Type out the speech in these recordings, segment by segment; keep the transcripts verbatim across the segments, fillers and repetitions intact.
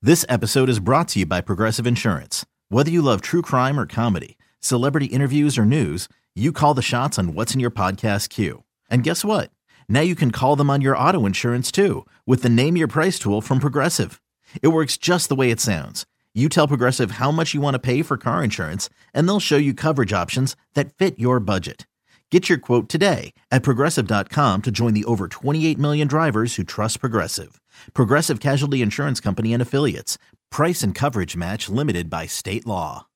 This episode is brought to you by Progressive Insurance. Whether you love true crime or comedy, celebrity interviews or news, you call the shots on what's in your podcast queue. And guess what? Now you can call them on your auto insurance too with the Name Your Price tool from Progressive. It works just the way it sounds. You tell Progressive how much you want to pay for car insurance, and they'll show you coverage options that fit your budget. Get your quote today at Progressive dot com to join the over twenty-eight million drivers who trust Progressive. Progressive Casualty Insurance Company and Affiliates. Price and coverage match limited by state law.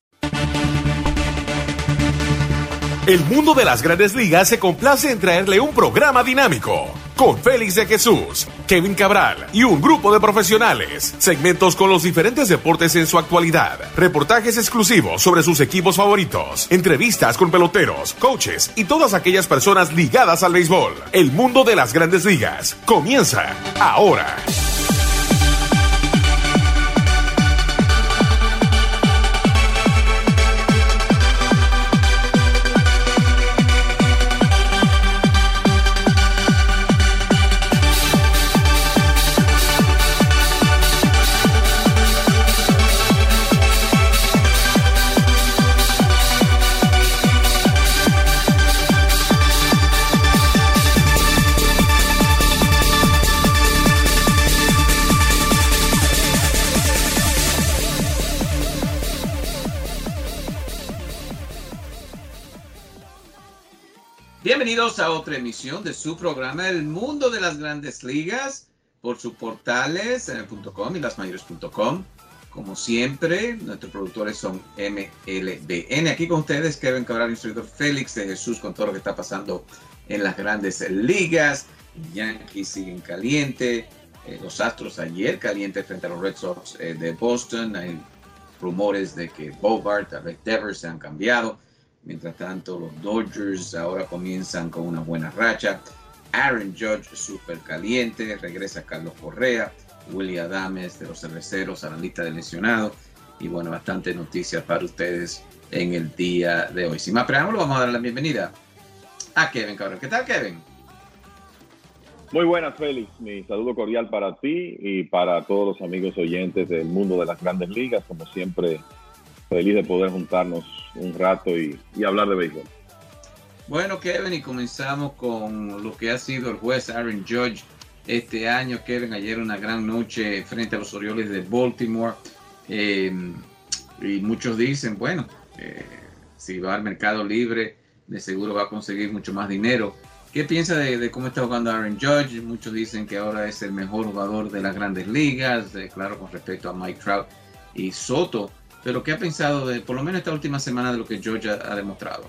El mundo de las Grandes Ligas se complace en traerle un programa dinámico con Félix de Jesús, Kevin Cabral y un grupo de profesionales. Segmentos con los diferentes deportes en su actualidad, reportajes exclusivos sobre sus equipos favoritos, entrevistas con peloteros, coaches y todas aquellas personas ligadas al béisbol. El mundo de las Grandes Ligas comienza ahora. Bienvenidos a otra emisión de su programa El Mundo de las Grandes Ligas por sus portales en el punto com y lasmayores punto com. Como siempre, nuestros productores son M L B N. Aquí con ustedes Kevin Cabral, instructor Félix de Jesús con todo lo que está pasando en las Grandes Ligas. Yankees siguen caliente, eh, los Astros ayer caliente frente a los Red Sox eh, de Boston. Hay rumores de que Bogart, Alex Devers se han cambiado. Mientras tanto, los Dodgers ahora comienzan con una buena racha. Aaron Judge súper caliente. Regresa Carlos Correa. Willy Adames de los Cerveceros a la lista de lesionados. Y bueno, bastante noticias para ustedes en el día de hoy. Sin más preámbulo, vamos a dar la bienvenida a Kevin Cabral. ¿Qué tal, Kevin? Muy buenas, Félix. Mi saludo cordial para ti y para todos los amigos oyentes del mundo de las Grandes Ligas. Como siempre, feliz de poder juntarnos un rato y, y hablar de béisbol. Bueno, Kevin, y comenzamos con lo que ha sido el juez Aaron Judge este año. Kevin, ayer una gran noche frente a los Orioles de Baltimore. Eh, y muchos dicen, bueno, eh, si va al mercado libre, de seguro va a conseguir mucho más dinero. ¿Qué piensa de, de cómo está jugando Aaron Judge? Muchos dicen que ahora es el mejor jugador de las Grandes Ligas, eh, claro, con respecto a Mike Trout y Soto. Pero ¿qué ha pensado de, por lo menos esta última semana, de lo que Judge ha, ha demostrado?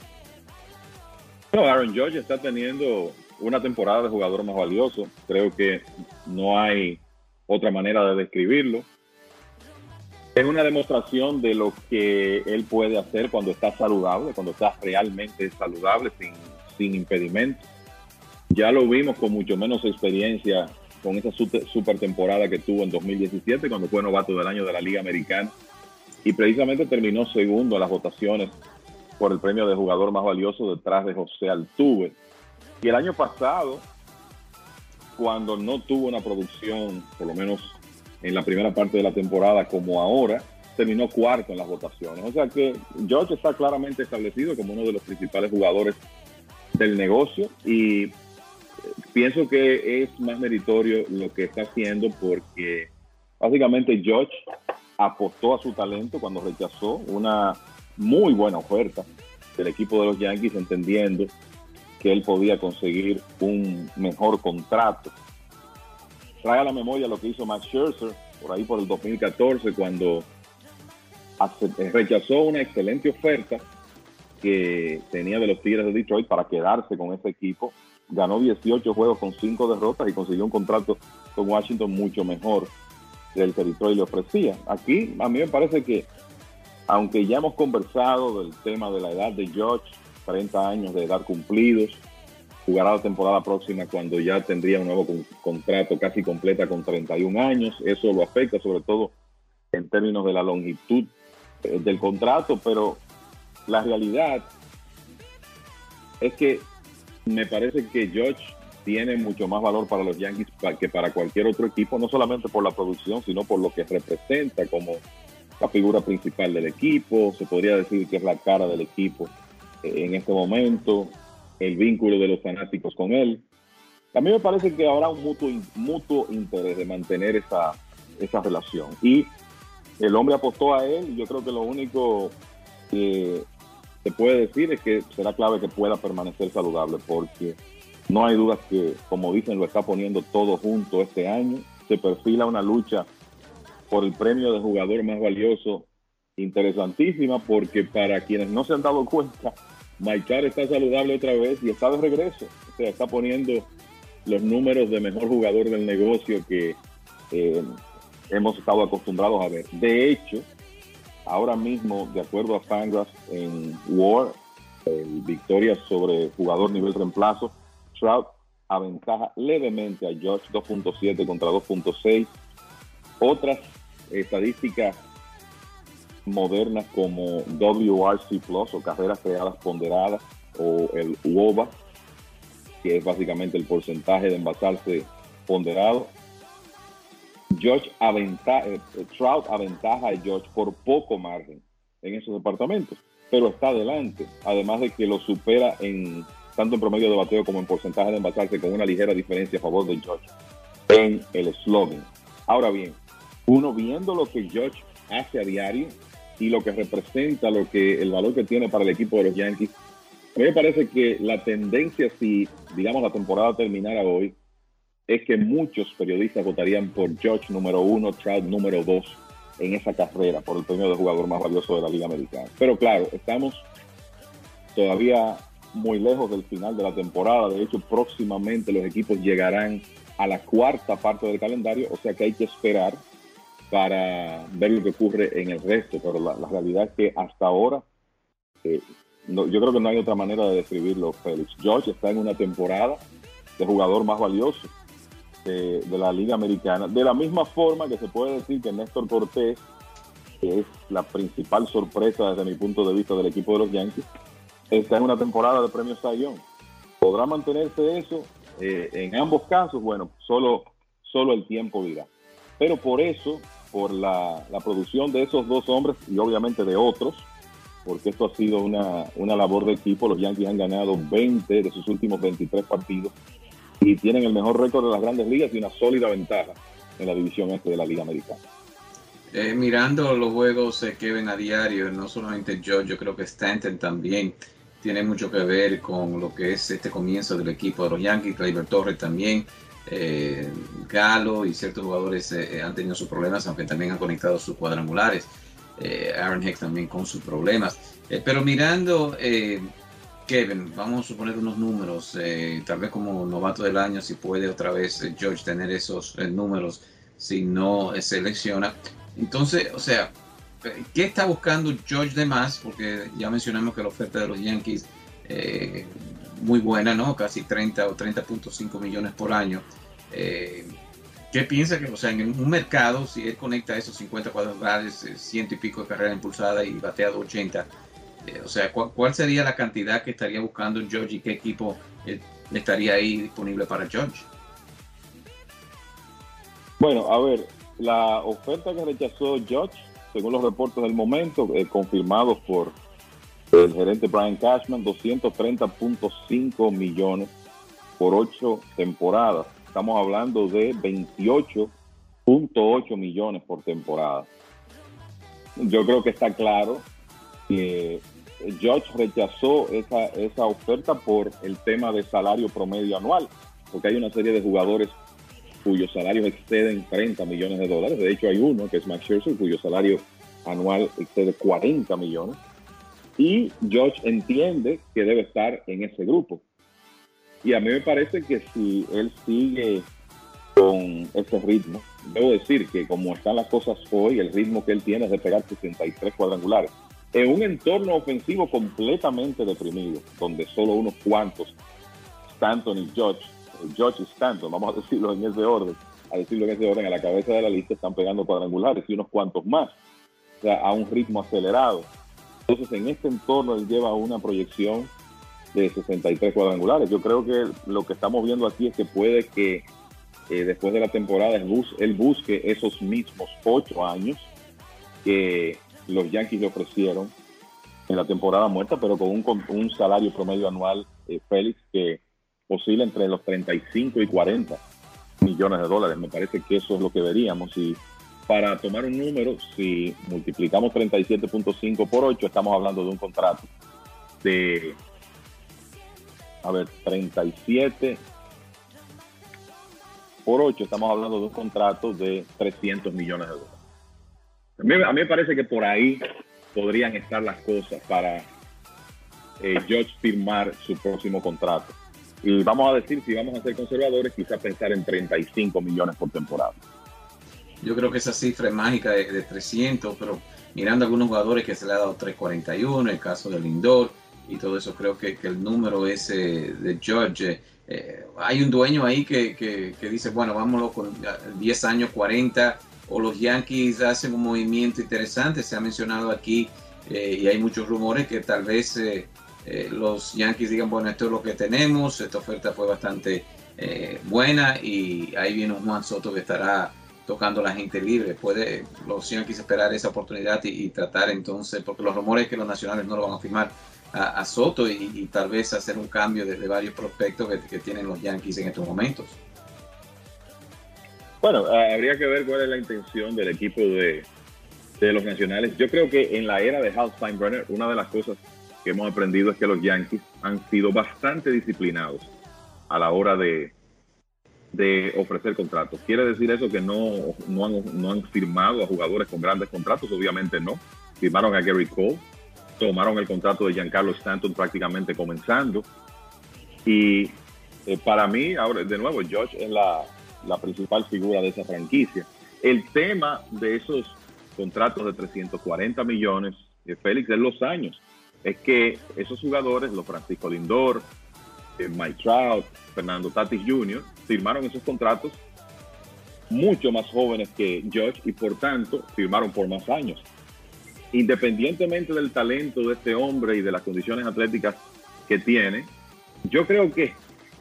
No, Aaron Judge está teniendo una temporada de jugador más valioso. Creo que no hay otra manera de describirlo. Es una demostración de lo que él puede hacer cuando está saludable, cuando está realmente saludable, sin, sin impedimentos. Ya lo vimos con mucho menos experiencia con esa super, super temporada que tuvo en dos mil diecisiete, cuando fue novato del año de la Liga Americana. Y precisamente terminó segundo en las votaciones por el premio de jugador más valioso detrás de José Altuve. Y el año pasado, cuando no tuvo una producción, por lo menos en la primera parte de la temporada como ahora, terminó cuarto en las votaciones. O sea que Judge está claramente establecido como uno de los principales jugadores del negocio y pienso que es más meritorio lo que está haciendo porque básicamente Judge apostó a su talento cuando rechazó una muy buena oferta del equipo de los Yankees, entendiendo que él podía conseguir un mejor contrato. Trae a la memoria lo que hizo Max Scherzer por ahí por el dos mil catorce, cuando rechazó una excelente oferta que tenía de los Tigres de Detroit para quedarse con ese equipo. Ganó dieciocho juegos con cinco derrotas y consiguió un contrato con Washington mucho mejor del que Detroit le ofrecía. Aquí a mí me parece que, aunque ya hemos conversado del tema de la edad de Judge, treinta años de edad cumplidos, jugará la temporada próxima cuando ya tendría un nuevo con, contrato casi completa con treinta y un años. Eso lo afecta sobre todo en términos de la longitud eh, del contrato, pero la realidad es que me parece que Judge tiene mucho más valor para los Yankees que para cualquier otro equipo, no solamente por la producción, sino por lo que representa como la figura principal del equipo. Se podría decir que es la cara del equipo eh, en este momento, el vínculo de los fanáticos con él. A mí me parece que habrá un mutuo, mutuo interés de mantener esa, esa relación. Y el hombre apostó a él, y yo creo que lo único que se puede decir es que será clave que pueda permanecer saludable, porque no hay duda que, como dicen, lo está poniendo todo junto este año. Se perfila una lucha por el premio de jugador más valioso interesantísima, porque para quienes no se han dado cuenta, Machado está saludable otra vez y está de regreso. O sea, está poniendo los números de mejor jugador del negocio que eh, hemos estado acostumbrados a ver. De hecho, ahora mismo, de acuerdo a Fangraphs, en WAR, el victoria sobre jugador nivel reemplazo, Trout aventaja levemente a Judge dos punto siete contra dos punto seis. Otras estadísticas modernas como W R C plus o carreras creadas ponderadas, o el W O B A, que es básicamente el porcentaje de envasarse ponderado, Judge aventaja, eh, Trout aventaja a Judge por poco margen en esos departamentos, pero está adelante, además de que lo supera en tanto en promedio de bateo como en porcentaje de envasarse, con una ligera diferencia a favor de Judge en el slogan. Ahora bien, uno viendo lo que Judge hace a diario y lo que representa, lo que el valor que tiene para el equipo de los Yankees, a mí me parece que la tendencia, si digamos la temporada terminara hoy, es que muchos periodistas votarían por Judge número uno, Trout número dos en esa carrera por el premio de jugador más valioso de la Liga Americana. Pero claro, estamos todavía muy lejos del final de la temporada. De hecho, próximamente los equipos llegarán a la cuarta parte del calendario, o sea que hay que esperar para ver lo que ocurre en el resto. Pero la, la realidad es que hasta ahora, eh, no, yo creo que no hay otra manera de describirlo, Félix. Judge está en una temporada de jugador más valioso de, de la Liga Americana, de la misma forma que se puede decir que Néstor Cortés, que es la principal sorpresa desde mi punto de vista del equipo de los Yankees, está en una temporada de premios Cy Young. ¿Podrá mantenerse eso? Eh, en ambos casos, bueno, solo, solo el tiempo dirá. Pero por eso, por la, la producción de esos dos hombres y obviamente de otros, porque esto ha sido una, una labor de equipo, los Yankees han ganado veinte de sus últimos veintitrés partidos y tienen el mejor récord de las Grandes Ligas y una sólida ventaja en la división este de la Liga Americana. Eh, mirando los juegos eh, que ven a diario, no solamente yo, yo creo que Stanton también tiene mucho que ver con lo que es este comienzo del equipo de los Yankees. Gleyber Torres también, eh, Galo y ciertos jugadores eh, han tenido sus problemas, aunque también han conectado sus cuadrangulares. Eh, Aaron Hicks también con sus problemas. Eh, pero mirando, eh, Kevin, vamos a suponer unos números, eh, tal vez como novato del año, si puede otra vez eh, George tener esos eh, números, si no eh, selecciona. Entonces, o sea, ¿qué está buscando George de más? Porque ya mencionamos que la oferta de los Yankees eh, muy buena, ¿no? Casi treinta o treinta punto cinco millones por año. Eh, ¿Qué piensa que, o sea, en un mercado, si él conecta esos cincuenta cuadrangulares, eh, ciento y pico de carrera impulsada y batea doscientos ochenta, eh, o sea, ¿cuál, ¿cuál sería la cantidad que estaría buscando George y qué equipo eh, estaría ahí disponible para George? Bueno, a ver, la oferta que rechazó Judge, según los reportes del momento, eh, confirmados por el gerente Brian Cashman, doscientos treinta punto cinco millones por ocho temporadas. Estamos hablando de veintiocho punto ocho millones por temporada. Yo creo que está claro que Judge rechazó esa, esa oferta por el tema de salario promedio anual, porque hay una serie de jugadores cuyos salarios exceden treinta millones de dólares. De hecho, hay uno que es Max Scherzer, cuyo salario anual excede cuarenta millones. Y Judge entiende que debe estar en ese grupo. Y a mí me parece que si él sigue con ese ritmo, debo decir que como están las cosas hoy, el ritmo que él tiene es de pegar sesenta y tres cuadrangulares. En un entorno ofensivo completamente deprimido, donde solo unos cuantos, Stanton y Judge, Judge y Stanton, vamos a decirlo en ese orden, a decirlo en ese orden, a la cabeza de la lista están pegando cuadrangulares y unos cuantos más, o sea, a un ritmo acelerado. Entonces, en este entorno él lleva una proyección de sesenta y tres cuadrangulares. Yo creo que lo que estamos viendo aquí es que puede que eh, después de la temporada él, bus él busque esos mismos ocho años que los Yankees le ofrecieron en la temporada muerta, pero con un, con un salario promedio anual, eh, Félix, que oscila entre los treinta y cinco y cuarenta millones de dólares. Me parece que eso es lo que veríamos. Y para tomar un número, si multiplicamos treinta y siete punto cinco por ocho, estamos hablando de un contrato de, a ver, treinta y siete por ocho, estamos hablando de un contrato de trescientos millones de dólares. A mí, a mí me parece que por ahí podrían estar las cosas para eh, Judge firmar su próximo contrato. Y vamos a decir, si vamos a ser conservadores, quizás pensar en treinta y cinco millones por temporada. Yo creo que esa cifra es mágica de, de trescientos, pero mirando algunos jugadores que se le ha dado trescientos cuarenta y uno, el caso de Lindor y todo eso, creo que, que el número ese de Judge, eh, hay un dueño ahí que, que, que dice, bueno, vámonos con diez años, cuarenta, o los Yankees hacen un movimiento interesante. Se ha mencionado aquí eh, y hay muchos rumores que tal vez eh, eh, los Yankees digan, bueno, esto es lo que tenemos, esta oferta fue bastante eh, buena y ahí viene un Juan Soto que estará tocando a la gente libre. Puede los Yankees esperar esa oportunidad y, y tratar entonces, porque los rumores es que los nacionales no lo van a firmar a, a Soto y, y tal vez hacer un cambio de, de varios prospectos que, que tienen los Yankees en estos momentos. Bueno, uh, habría que ver cuál es la intención del equipo de, de los nacionales. Yo creo que en la era de Hal Steinbrenner, una de las cosas que hemos aprendido es que los Yankees han sido bastante disciplinados a la hora de, de ofrecer contratos. ¿Quiere decir eso que no, no, han, no han firmado a jugadores con grandes contratos? Obviamente no. Firmaron a Gary Cole, tomaron el contrato de Giancarlo Stanton prácticamente comenzando. Y eh, para mí, ahora de nuevo, Josh es la... la principal figura de esa franquicia. El tema de esos contratos de trescientos cuarenta millones, eh, Félix, es los años. Es que esos jugadores, los Francisco Lindor, eh, Mike Trout, Fernando Tatis junior, firmaron esos contratos mucho más jóvenes que Judge y por tanto firmaron por más años. Independientemente del talento de este hombre y de las condiciones atléticas que tiene, yo creo que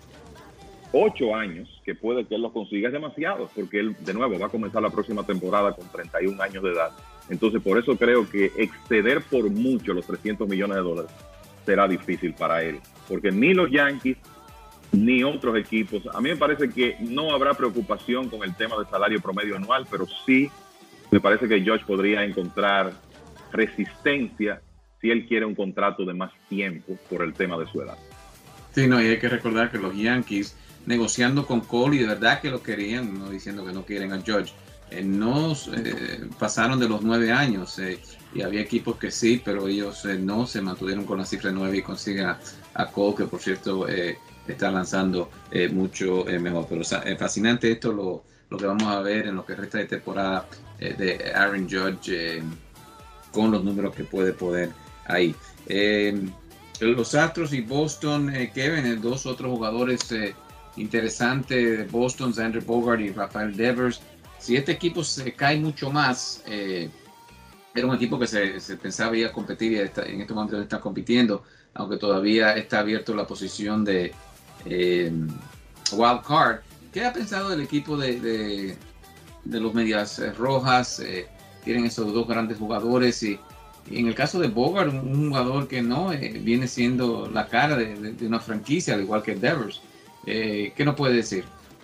ocho años, que puede que él lo consiga, es demasiado, porque él, de nuevo, va a comenzar la próxima temporada con treinta y un años de edad. Entonces, por eso creo que exceder por mucho los trescientos millones de dólares será difícil para él, porque ni los Yankees ni otros equipos, a mí me parece que no habrá preocupación con el tema del salario promedio anual, pero sí me parece que Josh podría encontrar resistencia si él quiere un contrato de más tiempo por el tema de su edad. Sí, no, y hay que recordar que los Yankees, negociando con Cole, y de verdad que lo querían, no diciendo que no quieren a Judge, eh, no eh, pasaron de los nueve años, eh, y había equipos que sí, pero ellos eh, no se mantuvieron con la cifra de nueve y consiguen a, a Cole, que por cierto eh, está lanzando eh, mucho eh, mejor. Pero eh, fascinante esto, lo, lo que vamos a ver en lo que resta de temporada eh, de Aaron Judge, eh, con los números que puede poner ahí. Eh, los Astros y Boston, eh, Kevin, eh, dos otros jugadores eh, interesantes de Boston, Xander Bogaerts y Rafael Devers. Si este equipo se cae mucho más, eh, era un equipo que se, se pensaba iba a competir y está, en este momento está compitiendo, aunque todavía está abierto la posición de eh, wild card. ¿Qué ha pensado del equipo de, de, de los Medias Rojas? Eh, tienen esos dos grandes jugadores y, y en el caso de Bogaerts, un, un jugador que no eh, viene siendo la cara de, de, de una franquicia, al igual que Devers. Eh, ¿Qué nos puede decir?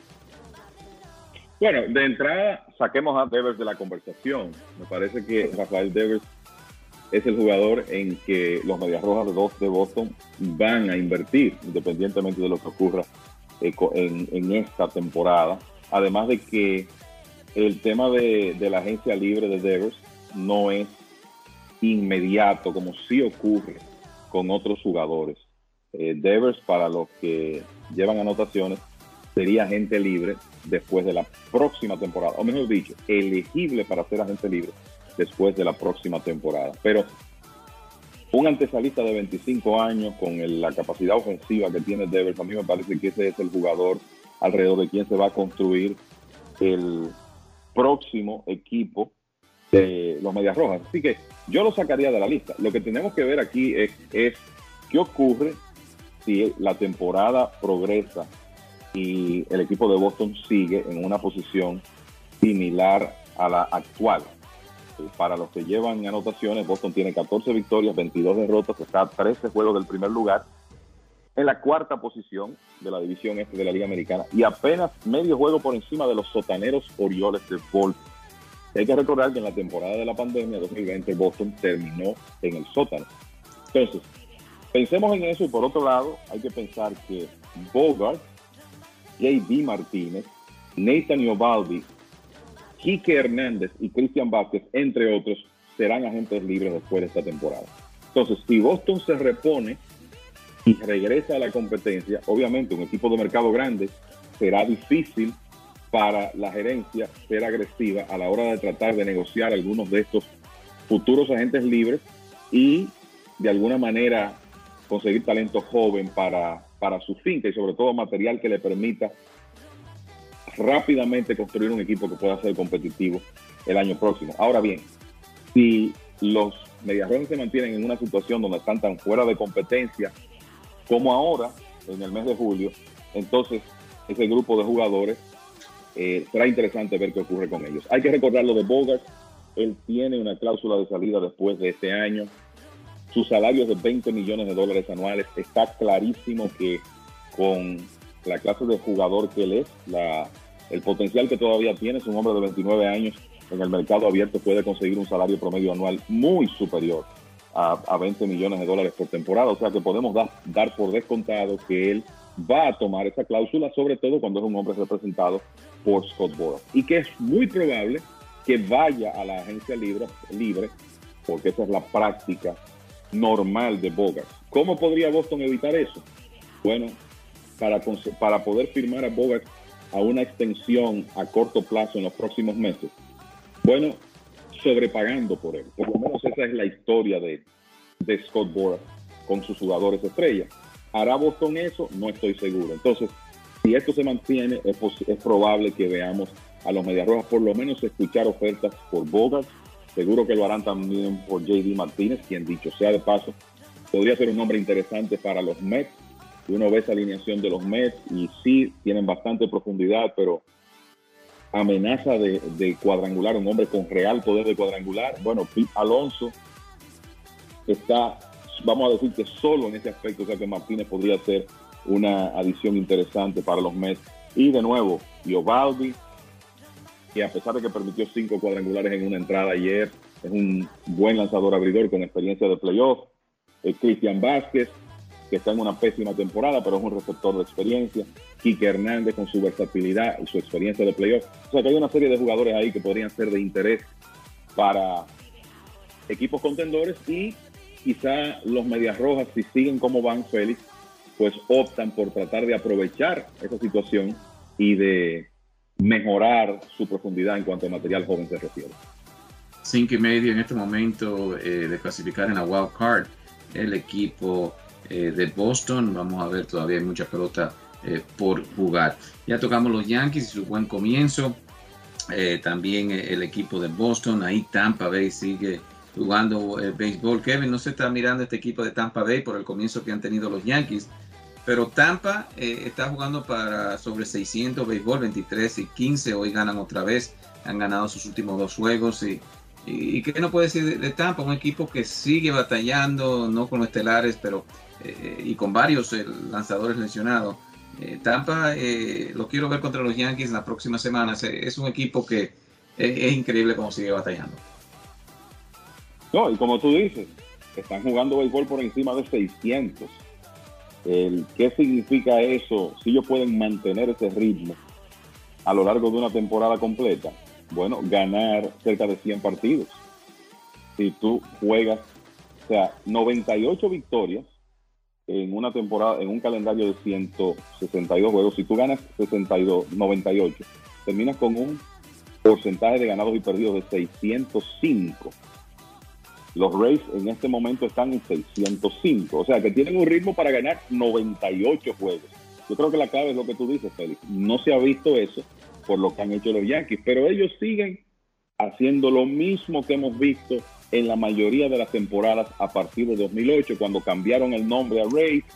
Bueno, de entrada saquemos a Devers de la conversación. Me parece que Rafael Devers es el jugador en que los Medias Rojas de, dos de Boston van a invertir, independientemente de lo que ocurra eh, en, en esta temporada. Además de que el tema de, de la agencia libre de Devers no es inmediato, como sí ocurre con otros jugadores. Eh, Devers, para los que llevan anotaciones, sería agente libre después de la próxima temporada, o mejor dicho, elegible para ser agente libre después de la próxima temporada. Pero un antesalista de veinticinco años con el, la capacidad ofensiva que tiene Devers, a mí me parece que ese es el jugador alrededor de quien se va a construir el próximo equipo de los Medias Rojas. Así que yo lo sacaría de la lista. Lo que tenemos que ver aquí es, es qué ocurre si la temporada progresa y el equipo de Boston sigue en una posición similar a la actual. Para los que llevan anotaciones, Boston tiene catorce victorias, veintidós derrotas, está a trece juegos del primer lugar, en la cuarta posición de la división este de la Liga Americana y apenas medio juego por encima de los sotaneros Orioles de Baltimore. Hay que recordar que en la temporada de la pandemia dos mil veinte Boston terminó en el sótano. Entonces, pensemos en eso y por otro lado hay que pensar que Bogart, J D Martínez, Nathan Eovaldi, Kike Hernández y Christian Vázquez, entre otros, serán agentes libres después de esta temporada. Entonces, si Boston se repone y regresa a la competencia, obviamente un equipo de mercado grande será difícil para la gerencia ser agresiva a la hora de tratar de negociar algunos de estos futuros agentes libres y de alguna manera conseguir talento joven para, para su finca y sobre todo material que le permita rápidamente construir un equipo que pueda ser competitivo el año próximo. Ahora bien, si los Medias Rojas se mantienen en una situación donde están tan fuera de competencia como ahora, en el mes de julio, entonces ese grupo de jugadores eh, será interesante ver qué ocurre con ellos. Hay que recordar lo de Bogart, él tiene una cláusula de salida después de este año, su salario es de veinte millones de dólares anuales, está clarísimo que con la clase de jugador que él es, la, el potencial que todavía tiene, es un hombre de veintinueve años, en el mercado abierto puede conseguir un salario promedio anual muy superior a, a veinte millones de dólares por temporada, o sea que podemos da, dar por descontado que él va a tomar esa cláusula, sobre todo cuando es un hombre representado por Scott Boras, y que es muy probable que vaya a la agencia libre, libre porque esa es la práctica normal de Bogart. ¿Cómo podría Boston evitar eso? Bueno, para, para poder firmar a Bogart a una extensión a corto plazo en los próximos meses, bueno, sobrepagando por él. Por lo menos esa es la historia de, de Scott Boras con sus jugadores estrellas. ¿Hará Boston eso? No estoy seguro. Entonces, si esto se mantiene, es, es probable que veamos a los Medias Rojas por lo menos escuchar ofertas por Bogart. Seguro que lo harán también por J D Martínez, quien, dicho sea de paso, podría ser un nombre interesante para los Mets. Y uno ve esa alineación de los Mets y sí, tienen bastante profundidad, pero amenaza de, de cuadrangular, un hombre con real poder de cuadrangular. Bueno, Pete Alonso está, vamos a decir que solo en ese aspecto, o sea que Martínez podría ser una adición interesante para los Mets. Y de nuevo, Eovaldi, que a pesar de que permitió cinco cuadrangulares en una entrada ayer, es un buen lanzador abridor con experiencia de playoff. Eh, Christian Vázquez, que está en una pésima temporada, pero es un receptor de experiencia. Kike Hernández con su versatilidad y su experiencia de playoff. O sea que hay una serie de jugadores ahí que podrían ser de interés para equipos contendores y quizá los Medias Rojas, si siguen como van, Félix, pues optan por tratar de aprovechar esa situación y de mejorar su profundidad en cuanto a material joven se refiere. Cinco y medio en este momento eh, de clasificar en la wild card el equipo eh, de Boston. Vamos a ver, todavía hay mucha pelota eh, por jugar. Ya tocamos los Yankees y su buen comienzo. Eh, también eh, el equipo de Boston. Ahí Tampa Bay sigue jugando eh, béisbol. Kevin, no se está mirando este equipo de Tampa Bay por el comienzo que han tenido los Yankees. Pero Tampa eh, está jugando para sobre seiscientos béisbol, veintitrés y quince. Hoy ganan otra vez. Han ganado sus últimos dos juegos. Y, y, y ¿qué no puede decir de, de Tampa? Un equipo que sigue batallando, no con los estelares, pero eh, y con varios eh, lanzadores lesionados. Eh, Tampa, eh, lo quiero ver contra los Yankees en las próximas semanas. Eh, es un equipo que eh, es increíble cómo sigue batallando. No, y como tú dices, están jugando béisbol por encima de seiscientos. El, ¿Qué significa eso? Si ellos pueden mantener ese ritmo a lo largo de una temporada completa, bueno, ganar cerca de cien partidos. Si tú juegas, o sea, noventa y ocho victorias en una temporada, en un calendario de ciento sesenta y dos juegos, si tú ganas sesenta y dos, noventa y ocho, terminas con un porcentaje de ganados y perdidos de seiscientos cinco. Los Rays en este momento están en seiscientos cinco, o sea que tienen un ritmo para ganar noventa y ocho juegos. Yo creo que la clave es lo que tú dices, Félix. No se ha visto eso por lo que han hecho los Yankees, pero ellos siguen haciendo lo mismo que hemos visto en la mayoría de las temporadas a partir de dos mil ocho, cuando cambiaron el nombre a Rays,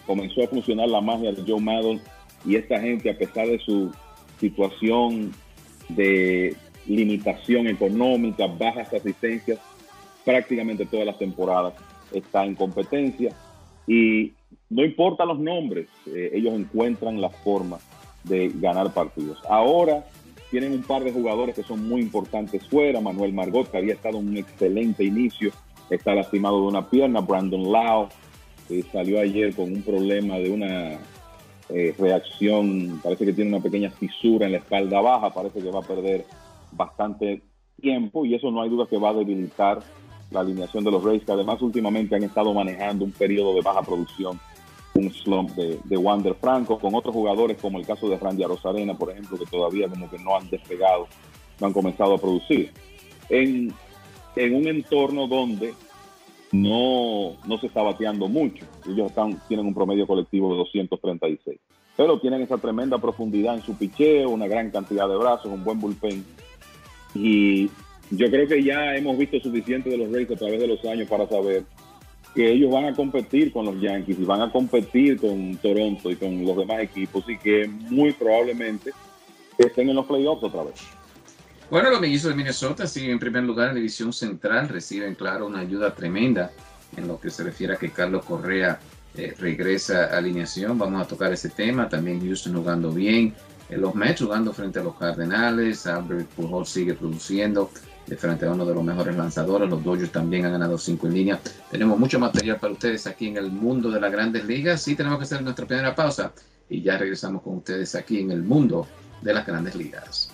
comenzó a funcionar la magia de Joe Maddon y esta gente, a pesar de su situación de limitación económica, bajas asistencias, prácticamente todas las temporadas está en competencia y no importa los nombres, eh, ellos encuentran la forma de ganar partidos. Ahora tienen un par de jugadores que son muy importantes fuera. Manuel Margot, que había estado en un excelente inicio, está lastimado de una pierna. Brandon Lau eh, salió ayer con un problema de una eh, reacción, parece que tiene una pequeña fisura en la espalda baja, parece que va a perder bastante tiempo y eso no hay duda que va a debilitar la alineación de los Rays, que además últimamente han estado manejando un periodo de baja producción, un slump de, de Wander Franco, con otros jugadores como el caso de Randy Arozarena, por ejemplo, que todavía como que no han despegado, no han comenzado a producir. En, en un entorno donde no, no se está bateando mucho. Ellos están, tienen un promedio colectivo de doscientos treinta y seis. Pero tienen esa tremenda profundidad en su picheo, una gran cantidad de brazos, un buen bullpen. Y yo creo que ya hemos visto suficiente de los Rays a través de los años para saber que ellos van a competir con los Yankees y van a competir con Toronto y con los demás equipos y que muy probablemente estén en los playoffs otra vez. Bueno, los mellizos de Minnesota siguen en primer lugar en la división central, reciben, claro, una ayuda tremenda en lo que se refiere a que Carlos Correa eh, regresa a alineación. Vamos a tocar ese tema. También Houston jugando bien, eh, los Mets jugando frente a los Cardenales, Albert Pujols sigue produciendo de frente a uno de los mejores lanzadores. Los Dodgers también han ganado cinco en línea. Tenemos mucho material para ustedes aquí en el mundo de las grandes ligas. Sí, tenemos que hacer nuestra primera pausa y ya regresamos con ustedes aquí en el mundo de las grandes ligas.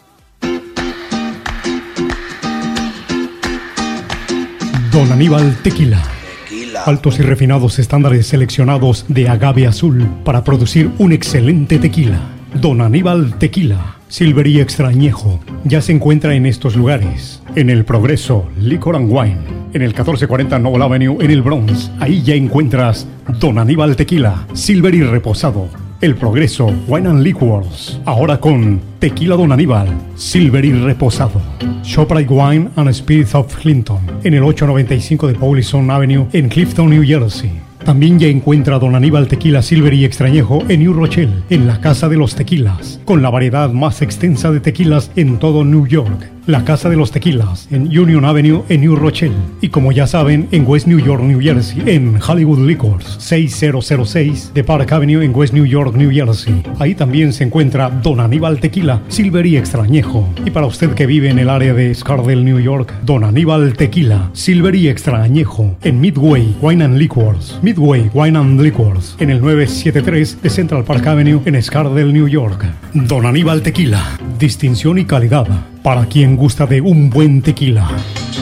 Don Aníbal Tequila. Tequila. Altos y refinados estándares seleccionados de agave azul para producir un excelente tequila. Don Aníbal Tequila. Silver y Extra Añejo ya se encuentra en estos lugares. En El Progreso, Liquor and Wine. En el catorce cuarenta Noble Avenue en el Bronx. Ahí ya encuentras Don Aníbal Tequila, Silver y Reposado. El Progreso, Wine and Liquors. Ahora con Tequila Don Aníbal, Silver y Reposado. ShopRite Wine and Spirits of Clinton. En el ochocientos noventa y cinco de Paulison Avenue en Clifton, New Jersey. También ya encuentra Don Aníbal Tequila Silver y Extrañejo en New Rochelle, en la Casa de los Tequilas, con la variedad más extensa de tequilas en todo New York. La Casa de los Tequilas en Union Avenue en New Rochelle. Y como ya saben, en West New York, New Jersey, en Hollywood Liquors, seis mil seis de Park Avenue en West New York, New Jersey. Ahí también se encuentra Don Aníbal Tequila Silver y Extrañejo. Y para usted que vive en el área de Scardale, New York, Don Aníbal Tequila Silver y Extrañejo en Midway Wine and Liquors. Midway Wine and Liquors en el novecientos setenta y tres de Central Park Avenue en Scardale, New York. Don Aníbal Tequila, distinción y calidad para quien gusta de un buen tequila.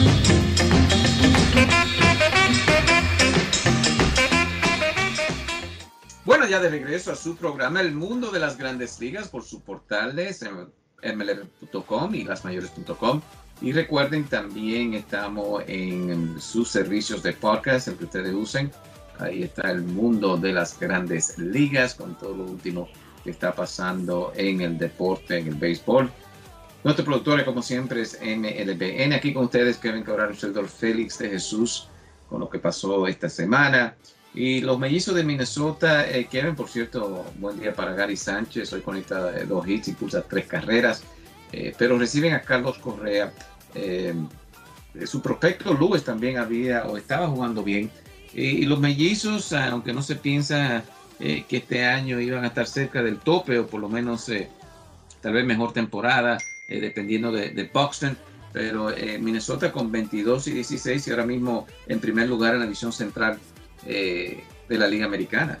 Bueno, ya de regreso a su programa El Mundo de las Grandes Ligas por sus portales M L B punto com y las mayores punto com. Y recuerden, también estamos en sus servicios de podcast, el que ustedes usen. Ahí está El Mundo de las Grandes Ligas con todo lo último que está pasando en el deporte, en el béisbol. Nuestro productor, como siempre, es M L B N. Aquí con ustedes, Kevin Cabral, el servidor Félix de Jesús, con lo que pasó esta semana. Y los mellizos de Minnesota, eh, Kevin, por cierto, buen día para Gary Sánchez. Hoy conecta eh, dos hits y pulsa tres carreras. Eh, pero reciben a Carlos Correa. Eh, su prospecto Lewis también había o estaba jugando bien. Eh, y los mellizos, aunque no se piensa eh, que este año iban a estar cerca del tope, o por lo menos eh, tal vez mejor temporada, eh, dependiendo de, de Buxton, pero eh, Minnesota con veintidós y dieciséis y ahora mismo en primer lugar en la división central eh, de la Liga Americana.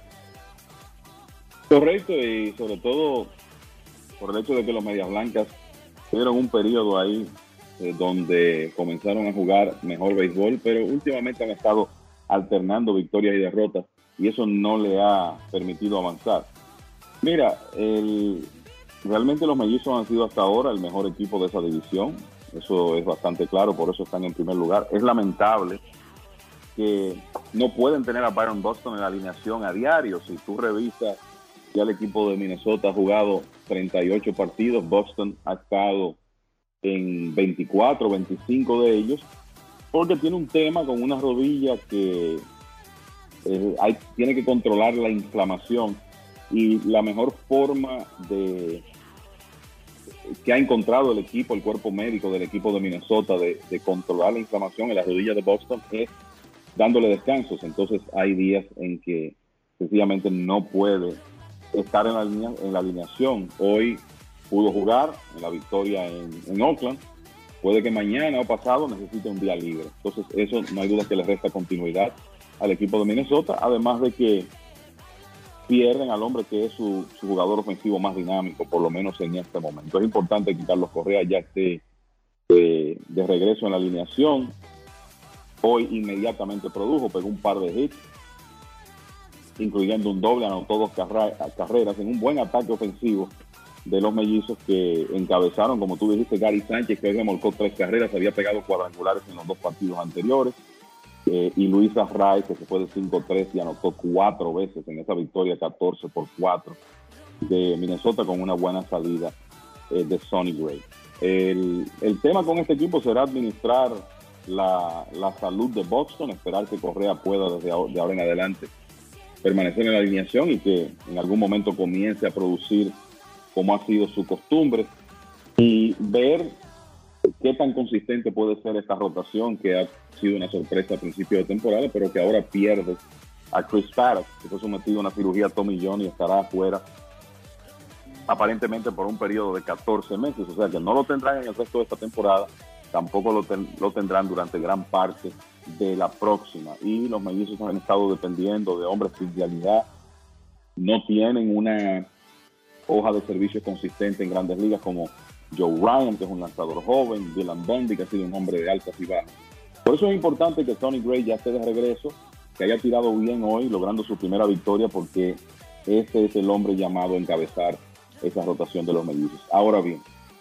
Correcto, y sobre todo por el hecho de que los Medias Blancas tuvieron un periodo ahí eh, donde comenzaron a jugar mejor béisbol, pero últimamente han estado alternando victorias y derrotas y eso no le ha permitido avanzar. Mira, el, realmente los mellizos han sido hasta ahora el mejor equipo de esa división, eso es bastante claro, por eso están en primer lugar. Es lamentable que no pueden tener a Byron Buxton en la alineación a diario. Si tú revisas, ya el equipo de Minnesota ha jugado treinta y ocho partidos, Buxton ha estado en veinticuatro, veinticinco de ellos, porque tiene un tema con una rodilla que eh, hay, tiene que controlar la inflamación, y la mejor forma de que ha encontrado el equipo, el cuerpo médico del equipo de Minnesota de, de controlar la inflamación en la rodilla de Boston es dándole descansos. Entonces hay días en que sencillamente no puede estar en la, linea, en la alineación. Hoy pudo jugar en la victoria en, en Oakland. Puede que mañana o pasado necesite un día libre. Entonces eso no hay duda que le resta continuidad al equipo de Minnesota, además de que pierden al hombre que es su, su jugador ofensivo más dinámico, por lo menos en este momento. Es importante que Carlos Correa ya esté eh, de regreso en la alineación. Hoy inmediatamente produjo, pegó un par de hits, incluyendo un doble, anotó dos carra- carreras en un buen ataque ofensivo de los mellizos que encabezaron, como tú dijiste, Gary Sánchez, que hoy remolcó tres carreras, había pegado cuadrangulares en los dos partidos anteriores. Eh, y Luis Arraez, que se fue de cinco tres y anotó cuatro veces en esa victoria catorce por cuatro de Minnesota, con una buena salida eh, de Sonny Gray. El, el tema con este equipo será administrar la, la salud de Boston, esperar que Correa pueda desde ahora, de ahora en adelante permanecer en la alineación y que en algún momento comience a producir como ha sido su costumbre, y ver qué tan consistente puede ser esta rotación que ha sido una sorpresa a principio de temporada, pero que ahora pierde a Chris Paddock, que fue sometido a una cirugía Tommy John y estará afuera aparentemente por un periodo de catorce meses, o sea que no lo tendrán en el resto de esta temporada, tampoco lo, ten, lo tendrán durante gran parte de la próxima. Y los mellizos han estado dependiendo de hombres sin realidad, no tienen una hoja de servicio consistente en grandes ligas como Joe Ryan, que es un lanzador joven, Dylan Bundy, que ha sido un hombre de altas y bajas. Por eso es importante que Sonny Gray ya esté de regreso, que haya tirado bien hoy, logrando su primera victoria, porque ese es el hombre llamado a encabezar esa rotación de los mellizos. Ahora bien,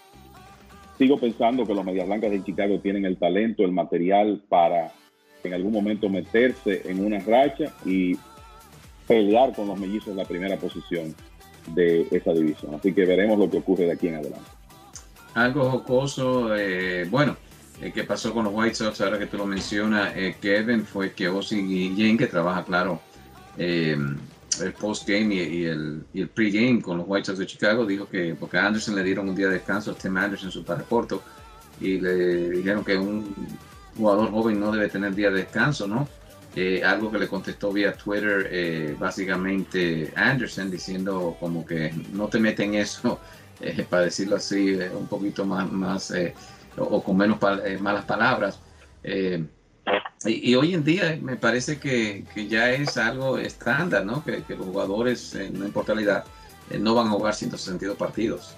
sigo pensando que los Medias Blancas de Chicago tienen el talento, el material para en algún momento meterse en una racha y pelear con los mellizos en la primera posición de esa división. Así que veremos lo que ocurre de aquí en adelante. Algo jocoso, eh, bueno, eh, que pasó con los White Sox, ahora que tú lo mencionas, eh, Kevin, fue que Ozzie Guillén, que trabaja, claro, eh, el post-game y, y el, y el pre-game con los White Sox de Chicago, dijo que porque a Anderson le dieron un día de descanso a Tim Anderson en su paracorto y le dijeron que un jugador joven no debe tener día de descanso, ¿no? Eh, algo que le contestó vía Twitter eh, básicamente Anderson, diciendo como que no te meten eso, eh, para decirlo así, eh, un poquito más, más eh, o, o con menos pa- eh, malas palabras. Eh, y, y hoy en día me parece que, que ya es algo estándar, ¿no? Que, que los jugadores, eh, no importa la edad, eh, no van a jugar ciento sesenta y dos partidos.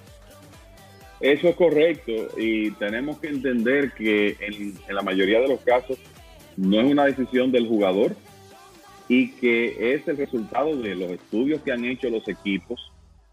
Eso es correcto, y tenemos que entender que en, en la mayoría de los casos no es una decisión del jugador, y que es el resultado de los estudios que han hecho los equipos,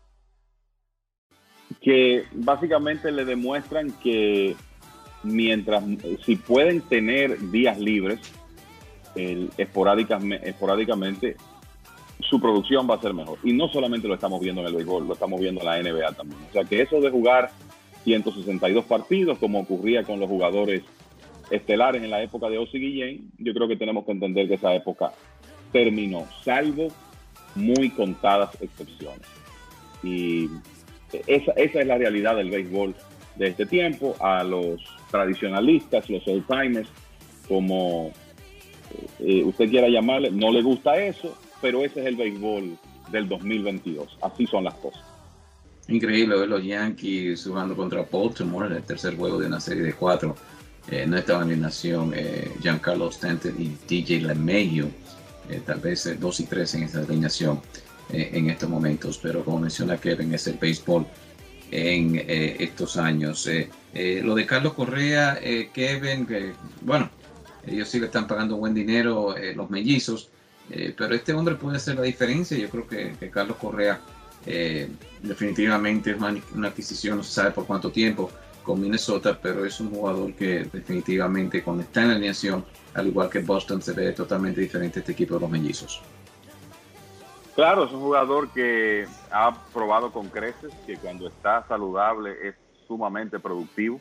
que básicamente le demuestran que mientras, si pueden tener días libres el, esporádicamente, esporádicamente, su producción va a ser mejor. Y no solamente lo estamos viendo en el béisbol, lo estamos viendo en la N B A también. O sea que eso de jugar ciento sesenta y dos partidos, como ocurría con los jugadores estelares en la época de Ozzie Guillén, yo creo que tenemos que entender que esa época terminó, salvo muy contadas excepciones. Y esa, esa es la realidad del béisbol de este tiempo. A los tradicionalistas, los old timers, como eh, usted quiera llamarle, no le gusta eso, pero ese es el béisbol del dos mil veintidós. Así son las cosas. Increíble ver los Yankees jugando contra Baltimore en el tercer juego de una serie de cuatro. Eh, no estaban en alineación eh, Giancarlo Stanton y D J LeMahieu, eh, tal vez eh, dos y tres en esa alineación eh, en estos momentos, pero como menciona Kevin, es el béisbol en eh, estos años. Eh, eh, lo de Carlos Correa, eh, Kevin, que bueno, ellos sí le están pagando buen dinero, eh, los mellizos, eh, pero este hombre puede hacer la diferencia. Yo creo que, que Carlos Correa eh, definitivamente es una, una adquisición, no se sabe por cuánto tiempo, con Minnesota, pero es un jugador que definitivamente cuando está en la alineación, al igual que Boston, se ve totalmente diferente este equipo de los mellizos. Claro, es un jugador que ha probado con creces que cuando está saludable es sumamente productivo,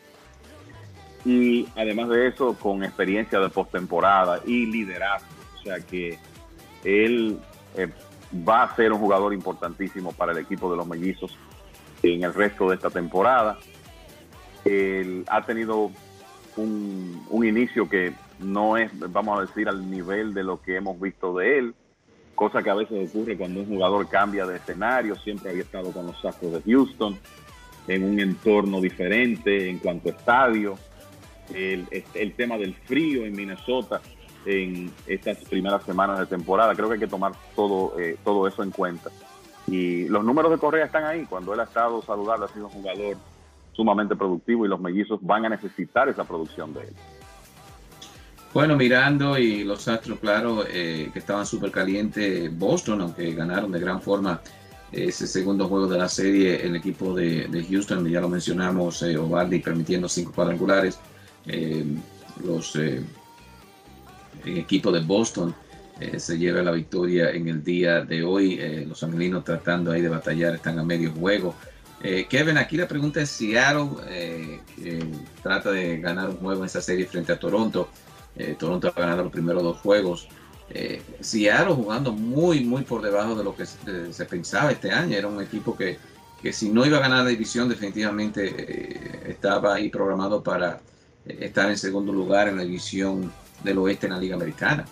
y además de eso con experiencia de postemporada y liderazgo, o sea que él eh, va a ser un jugador importantísimo para el equipo de los Mellizos en el resto de esta temporada. Él ha tenido un, un inicio que no es, vamos a decir, al nivel de lo que hemos visto de él, cosa que a veces ocurre cuando un jugador cambia de escenario. Siempre había estado con los Astros de Houston, en un entorno diferente en cuanto a estadio. El, el tema del frío en Minnesota en estas primeras semanas de temporada, creo que hay que tomar todo, eh, todo eso en cuenta. Y los números de Correa están ahí. Cuando él ha estado saludable, ha sido un jugador sumamente productivo y los Mellizos van a necesitar esa producción de él. Bueno, mirando y los Astros, claro, eh, que estaban súper calientes. Boston, aunque ganaron de gran forma ese segundo juego de la serie, el equipo de, de Houston, ya lo mencionamos, eh, Ovaldi permitiendo cinco cuadrangulares. Eh, los eh, el equipo de Boston eh, se lleva la victoria en el día de hoy. Eh, los angelinos tratando ahí de batallar, están a medio juego. Eh, Kevin, aquí la pregunta es Seattle, eh, que trata de ganar un juego en esa serie frente a Toronto. Eh, Toronto ha ganado los primeros dos juegos. Eh, Seattle jugando muy, muy por debajo de lo que se, se pensaba este año. Era un equipo que, que si no iba a ganar la división, definitivamente eh, estaba ahí programado para eh, estar en segundo lugar en la división del oeste en la Liga Americana.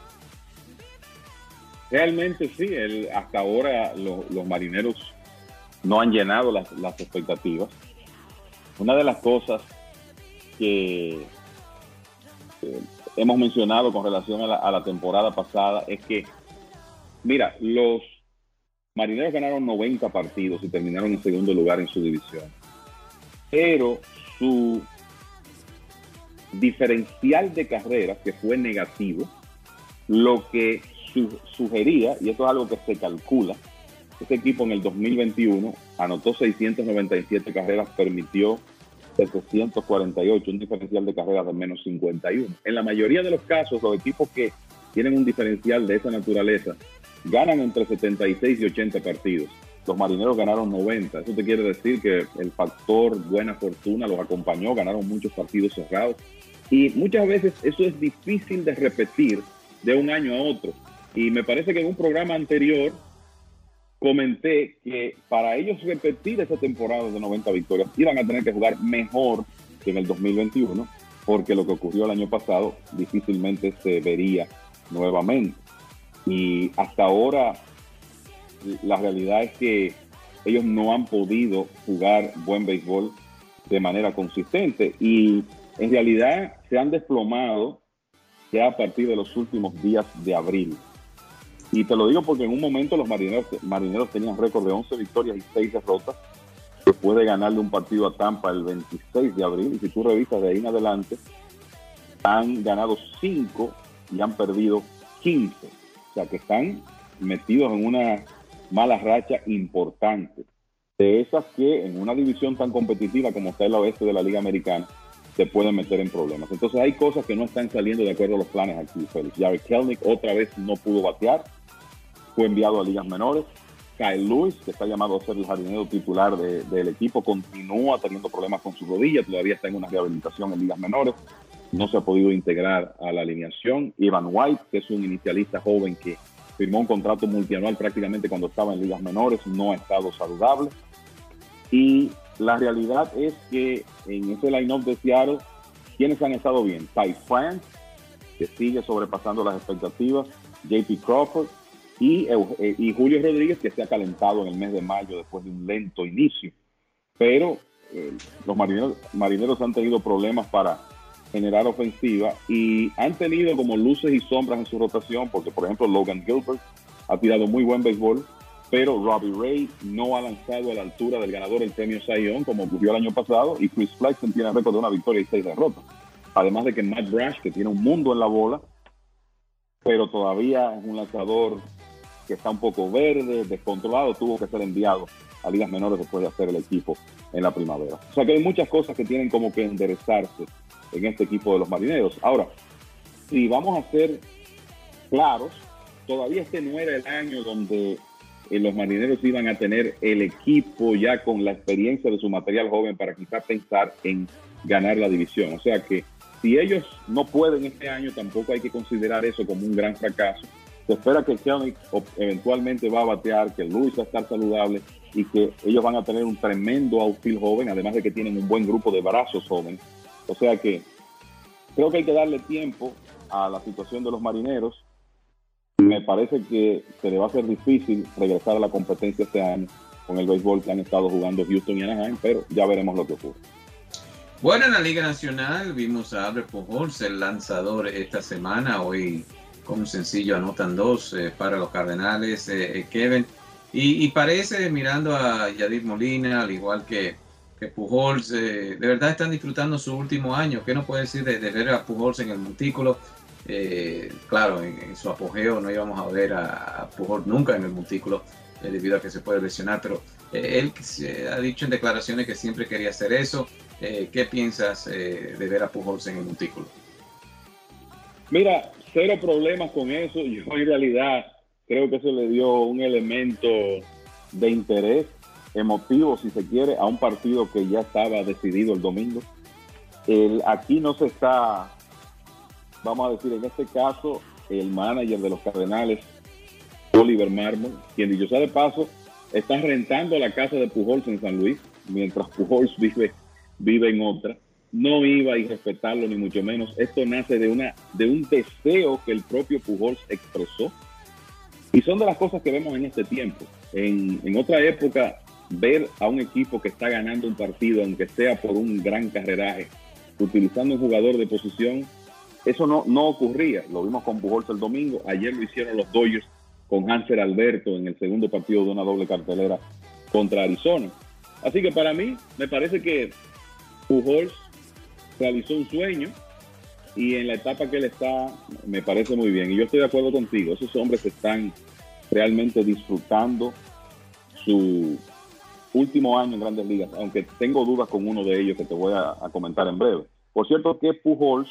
Realmente sí, el, hasta ahora lo, los Marineros no han llenado las, las expectativas. Una de las cosas que eh, hemos mencionado con relación a la, a la temporada pasada es que, mira, los Marineros ganaron noventa partidos y terminaron en segundo lugar en su división, pero su diferencial de carreras, que fue negativo, lo que su, sugería, y esto es algo que se calcula, este equipo en el dos mil veintiuno anotó seiscientas noventa y siete carreras, permitió setecientos cuarenta y ocho, un diferencial de carreras de menos cincuenta y uno. En la mayoría de los casos, los equipos que tienen un diferencial de esa naturaleza ganan entre setenta y seis y ochenta partidos. Los Marineros ganaron noventa. Eso te quiere decir que el factor buena fortuna los acompañó, ganaron muchos partidos cerrados. Y muchas veces eso es difícil de repetir de un año a otro. Y me parece que en un programa anterior comenté que para ellos repetir esa temporada de noventa victorias iban a tener que jugar mejor que en el dos mil veintiuno, porque lo que ocurrió el año pasado difícilmente se vería nuevamente. Y hasta ahora la realidad es que ellos no han podido jugar buen béisbol de manera consistente y en realidad se han desplomado ya a partir de los últimos días de abril. Y te lo digo porque en un momento los marineros, marineros tenían récord de once victorias y seis derrotas, después de ganarle un partido a Tampa el veintiséis de abril. Y si tú revisas de ahí en adelante, han ganado cinco y han perdido quince. O sea que están metidos en una mala racha importante. De esas que en una división tan competitiva como está el oeste de la Liga Americana, se pueden meter en problemas. Entonces hay cosas que no están saliendo de acuerdo a los planes aquí, Félix. Jarred Kelenic otra vez no pudo batear, fue enviado a ligas menores. Kyle Lewis, que está llamado a ser el jardinero titular de, del equipo, continúa teniendo problemas con su rodilla, todavía está en una rehabilitación en ligas menores, no se ha podido integrar a la alineación. Evan White, que es un inicialista joven que firmó un contrato multianual prácticamente cuando estaba en ligas menores, no ha estado saludable. Y la realidad es que en ese line-up de Seattle, ¿quiénes han estado bien? Ty France, que sigue sobrepasando las expectativas, J P Crawford y, y Julio Rodríguez, que se ha calentado en el mes de mayo después de un lento inicio. Pero eh, los marineros, marineros han tenido problemas para generar ofensiva y han tenido como luces y sombras en su rotación, porque por ejemplo Logan Gilbert ha tirado muy buen béisbol, pero Robbie Ray no ha lanzado a la altura del ganador del premio Cy Young como ocurrió el año pasado, y Chris Flexen tiene récord de una victoria y seis derrotas. Además de que Matt Brash, que tiene un mundo en la bola, pero todavía es un lanzador que está un poco verde, descontrolado, tuvo que ser enviado a ligas menores después de hacer el equipo en la primavera. O sea que hay muchas cosas que tienen como que enderezarse en este equipo de los marineros. Ahora, si vamos a ser claros, todavía este no era el año donde eh, los marineros iban a tener el equipo ya con la experiencia de su material joven para quizás pensar en ganar la división. O sea que si ellos no pueden este año, tampoco hay que considerar eso como un gran fracaso, Se espera que Kelenic eventualmente va a batear, que Luis va a estar saludable y que ellos van a tener un tremendo outfield joven, además de que tienen un buen grupo de brazos jóvenes. O sea que creo que hay que darle tiempo a la situación de los marineros. Me parece que se le va a hacer difícil regresar a la competencia este año con el béisbol que han estado jugando Houston y Anaheim, pero ya veremos lo que ocurre. Bueno, en la Liga Nacional vimos a Albert Pujols, el lanzador esta semana. Hoy con un sencillo anotan dos eh, para los Cardenales, eh, eh, Kevin. Y, y parece, mirando a Yadier Molina, al igual que, que Pujols, eh, de verdad están disfrutando su último año. ¿Qué nos puede decir de, de ver a Pujols en el montículo? Eh, claro, en, en su apogeo no íbamos a ver a, a Pujols nunca en el montículo, eh, debido a que se puede lesionar, pero eh, él eh, ha dicho en declaraciones que siempre quería hacer eso. Eh, ¿Qué piensas eh, de ver a Pujols en el montículo? Mira, cero problemas con eso. Yo en realidad creo que eso le dio un elemento de interés emotivo, si se quiere, a un partido que ya estaba decidido el domingo. El, aquí no se está, vamos a decir, en este caso, el manager de los Cardenales, Oliver Marmol, quien, dicho sea de paso, está rentando la casa de Pujols en San Luis, mientras Pujols vive, vive en otra. No iba a irrespetarlo, ni mucho menos. Esto nace de, una, de un deseo que el propio Pujols expresó. Y son de las cosas que vemos en este tiempo. En, en otra época, ver a un equipo que está ganando un partido, aunque sea por un gran carreraje, utilizando un jugador de posición, eso no, no ocurría. Lo vimos con Pujols el domingo. Ayer lo hicieron los Dodgers con Hanser Alberto en el segundo partido de una doble cartelera contra Arizona. Así que para mí, me parece que Pujols realizó un sueño y en la etapa que él está, me parece muy bien. Y yo estoy de acuerdo contigo. Esos hombres están realmente disfrutando su último año en Grandes Ligas, aunque tengo dudas con uno de ellos que te voy a, a comentar en breve. Por cierto que Pujols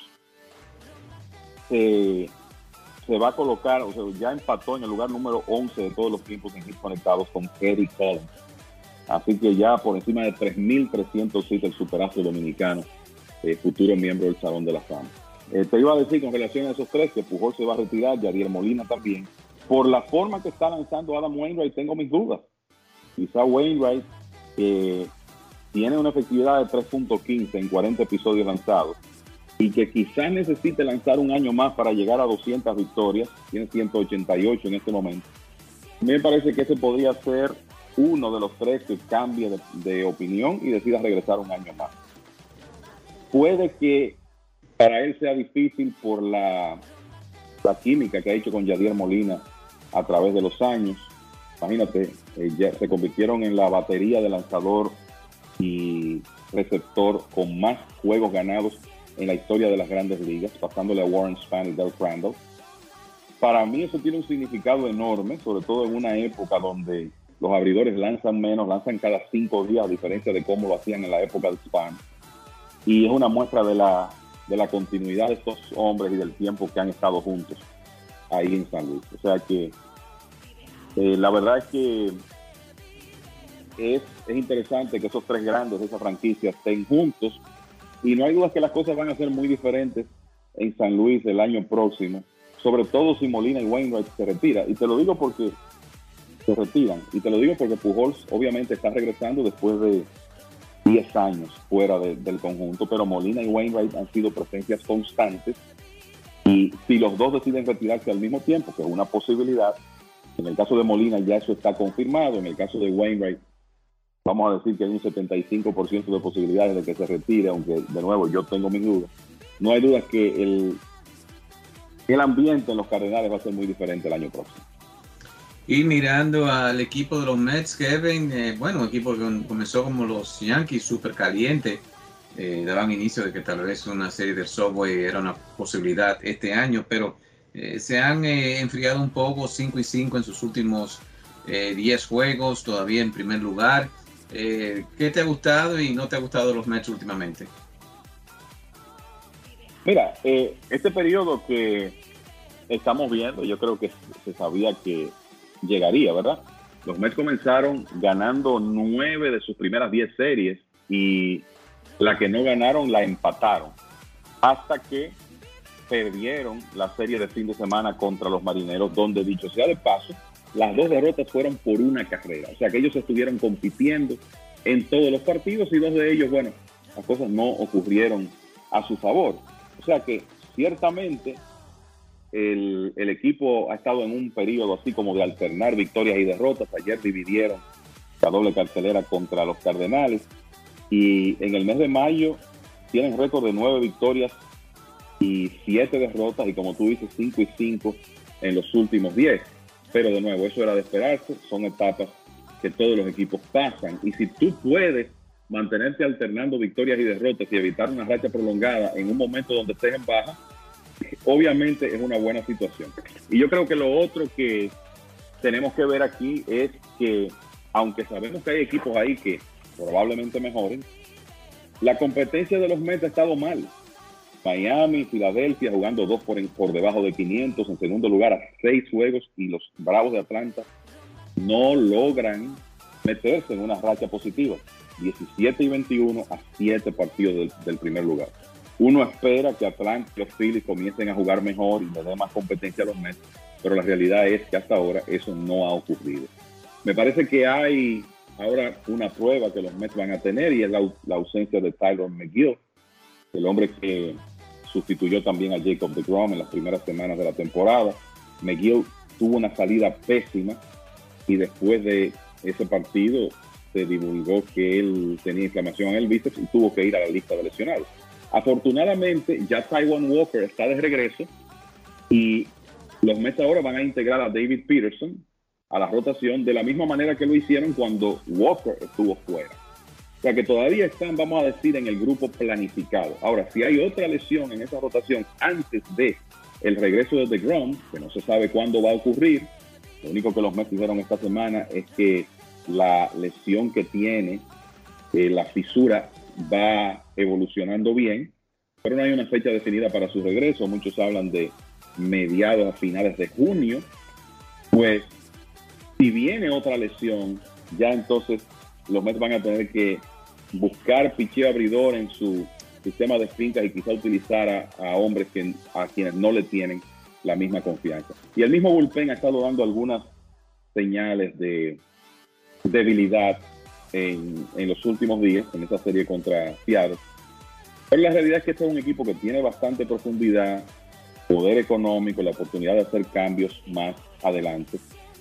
eh, se va a colocar, o sea, ya empató en el lugar número once de todos los tiempos en hits conectados con Eddie Collins. Así que ya por encima de tres mil trescientos hits el superastro dominicano, eh, futuro miembro del Salón de la Fama. Eh, te iba a decir con relación a esos tres que Pujols se va a retirar, Yadier Molina también. Por la forma que está lanzando Adam Wainwright, tengo mis dudas. Quizá Wainwright eh, tiene una efectividad de tres punto quince en cuarenta episodios lanzados y que quizás necesite lanzar un año más para llegar a doscientas victorias. Tiene ciento ochenta y ocho en este momento. Me parece que ese podría ser uno de los tres que cambie de, de opinión y decida regresar un año más. Puede que para él sea difícil por la, la química que ha hecho con Yadier Molina a través de los años. Imagínate, eh, ya se convirtieron en la batería de lanzador y receptor con más juegos ganados en la historia de las Grandes Ligas, pasándole a Warren Spahn y Del Crandall. Para mí eso tiene un significado enorme, sobre todo en una época donde los abridores lanzan menos, lanzan cada cinco días, a diferencia de cómo lo hacían en la época de Spahn. Y es una muestra de la, de la continuidad de estos hombres y del tiempo que han estado juntos ahí en San Luis. O sea que eh, la verdad es que es, es interesante que esos tres grandes de esa franquicia estén juntos y no hay dudas que las cosas van a ser muy diferentes en San Luis el año próximo, sobre todo si Molina y Wainwright se retiran. Y te lo digo porque se retiran, y te lo digo porque Pujols obviamente está regresando después de diez años fuera de, del conjunto, pero Molina y Wainwright han sido presencias constantes y si los dos deciden retirarse al mismo tiempo, que es una posibilidad, en el caso de Molina ya eso está confirmado, en el caso de Wainwright vamos a decir que hay un setenta y cinco por ciento de posibilidades de que se retire, aunque de nuevo yo tengo mis dudas. No hay dudas que el, el ambiente en los Cardenales va a ser muy diferente el año próximo. Y mirando al equipo de los Mets, Kevin, eh, bueno, un equipo que comenzó como los Yankees, súper caliente, eh, daban inicio de que tal vez una serie del Subway era una posibilidad este año, pero eh, se han eh, enfriado un poco, cinco y cinco en sus últimos eh, diez juegos, todavía en primer lugar. Eh, ¿Qué te ha gustado y no te ha gustado de los Mets últimamente? Mira, eh, este periodo que estamos viendo, yo creo que se sabía que llegaría, ¿verdad? Los Mets comenzaron ganando nueve de sus primeras diez series y la que no ganaron la empataron hasta que perdieron la serie de fin de semana contra los Marineros, donde, dicho sea de paso, las dos derrotas fueron por una carrera. O sea que ellos estuvieron compitiendo en todos los partidos y dos de ellos, bueno, las cosas no ocurrieron a su favor. O sea que ciertamente el, el equipo ha estado en un periodo así como de alternar victorias y derrotas. Ayer dividieron la doble cartelera contra los Cardenales y en el mes de mayo tienen récord de nueve victorias y siete derrotas y, como tú dices, cinco y cinco en los últimos diez. Pero de nuevo, eso era de esperarse, son etapas que todos los equipos pasan y si tú puedes mantenerte alternando victorias y derrotas y evitar una racha prolongada en un momento donde estés en baja, obviamente es una buena situación. Y yo creo que lo otro que tenemos que ver aquí es que, aunque sabemos que hay equipos ahí que probablemente mejoren, la competencia de los Mets ha estado mal. Miami, Filadelfia jugando dos por, por debajo de quinientos, en segundo lugar a seis juegos, y los Bravos de Atlanta no logran meterse en una racha positiva. diecisiete y veintiuno a siete partidos del, del primer lugar. Uno espera que Atlanta y los Phillies comiencen a jugar mejor y le dé más competencia a los Mets, pero la realidad es que hasta ahora eso no ha ocurrido. Me parece que hay ahora una prueba que los Mets van a tener y es la, la ausencia de Tyler McGill, el hombre que sustituyó también a Jacob deGrom en las primeras semanas de la temporada. McGill tuvo una salida pésima y después de ese partido se divulgó que él tenía inflamación en el bíceps y tuvo que ir a la lista de lesionados. Afortunadamente, ya Taijuan Walker está de regreso y los Mets ahora van a integrar a David Peterson a la rotación de la misma manera que lo hicieron cuando Walker estuvo fuera. O sea que todavía están, vamos a decir, en el grupo planificado. Ahora, si hay otra lesión en esa rotación antes de el regreso de deGrom, que no se sabe cuándo va a ocurrir, lo único que los Mets dijeron esta semana es que la lesión que tiene, eh, la fisura, va evolucionando bien, pero no hay una fecha definida para su regreso. Muchos hablan de mediados a finales de junio. Pues si viene otra lesión, ya entonces los Mets van a tener que buscar picheo abridor en su sistema de fincas y quizá utilizar a, a hombres que, a quienes no le tienen la misma confianza. Y el mismo bullpen ha estado dando algunas señales de debilidad en, en los últimos días, en esa serie contra Seattle. Pero la realidad es que este es un equipo que tiene bastante profundidad, poder económico, la oportunidad de hacer cambios más adelante.